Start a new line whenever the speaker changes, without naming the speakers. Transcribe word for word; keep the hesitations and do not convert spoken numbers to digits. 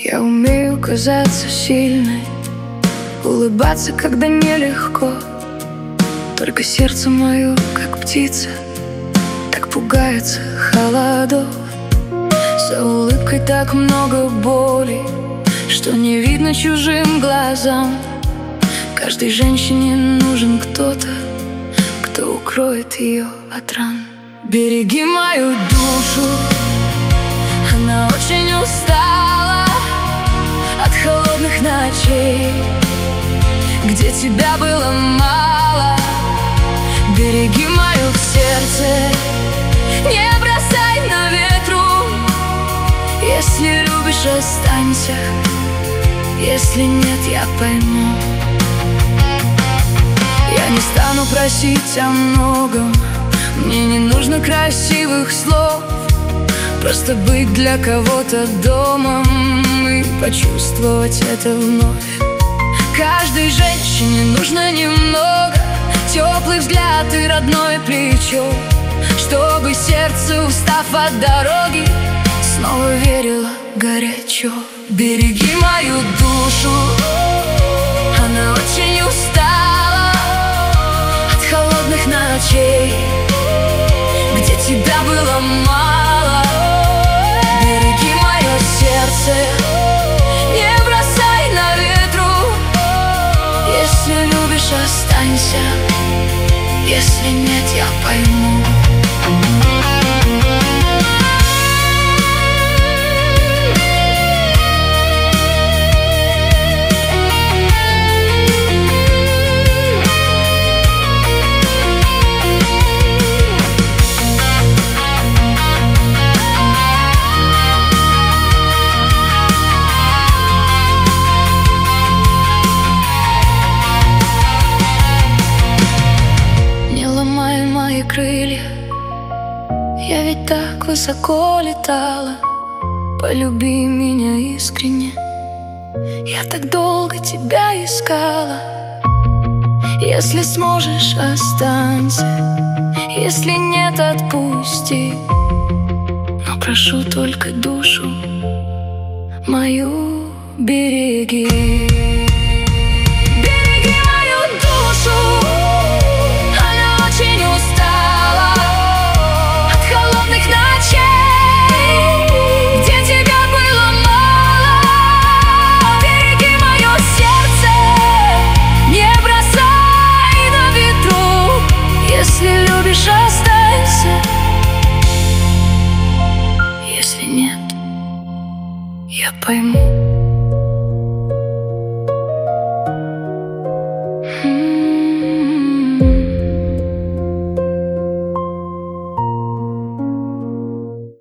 Я умею казаться сильной, улыбаться, когда нелегко. Только сердце мое, как птица, так пугается холодов. За улыбкой так много боли, что не видно чужим глазам. Каждой женщине нужен кто-то, кто укроет ее от ран. Береги мою душу, она очень устала от холодных ночей, где тебя было мало. Береги мое сердце, не бросай на ветру. Если любишь, останься, если нет, я пойму. Я не стану просить о многом, мне не нужно красивых слов. Просто быть для кого-то домом и почувствовать это вновь. Каждой женщине нужно немного, теплый взгляд и родное плечо, чтобы сердце, устав от дороги, снова верило горячо. Береги мою душу, она очень устала от холодных ночей, где тебя было мало. Береги мое сердце, не бросай на ветру. Если любишь, останься, если нет, я пойму. Крылья, я ведь так высоко летала. Полюби меня искренне, я так долго тебя искала. Если сможешь, останься, если нет, отпусти. Но прошу только душу мою береги. Останься, если нет, я пойму.